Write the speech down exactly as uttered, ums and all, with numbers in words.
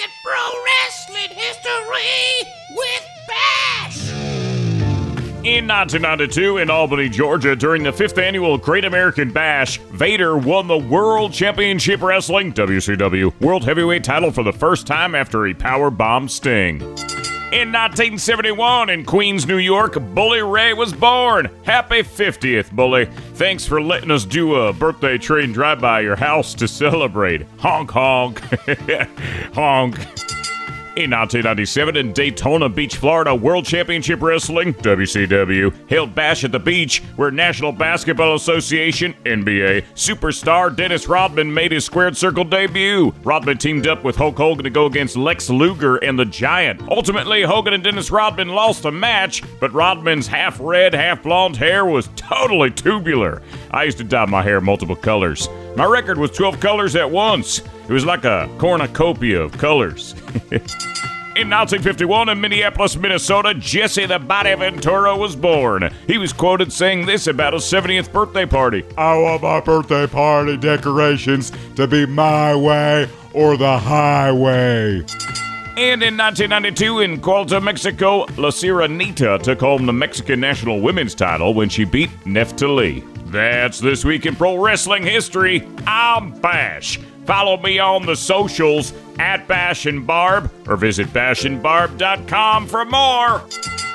at pro wrestling history with Bash. In nineteen ninety-two, in Albany, Georgia, during the fifth annual Great American Bash, Vader won the World Championship Wrestling W C W World Heavyweight title for the first time after he powerbombed Sting. In nineteen seventy-one, in Queens, New York, Bully Ray was born. Happy fiftieth, Bully. Thanks for letting us do a birthday train drive-by your house to celebrate. Honk, honk. Honk. In nineteen ninety-seven, in Daytona Beach, Florida, World Championship Wrestling, W C W, held Bash at the Beach, where National Basketball Association, N B A, superstar Dennis Rodman made his squared circle debut. Rodman teamed up with Hulk Hogan to go against Lex Luger and the Giant. Ultimately, Hogan and Dennis Rodman lost the match, but Rodman's half red, half blonde hair was totally tubular. I used to dye my hair multiple colors. My record was twelve colors at once. It was like a cornucopia of colors. In nineteen fifty-one, in Minneapolis, Minnesota, Jesse the Body Ventura was born. He was quoted saying this about his seventieth birthday party. I want my birthday party decorations to be my way or the highway. And in nineteen ninety-two, in Cuautla, Mexico, La Sirenita took home the Mexican national women's title when she beat Neftali. That's This Week in Pro Wrestling History. I'm Bash. Follow me on the socials at Bash and Barb or visit bash and barb dot com for more.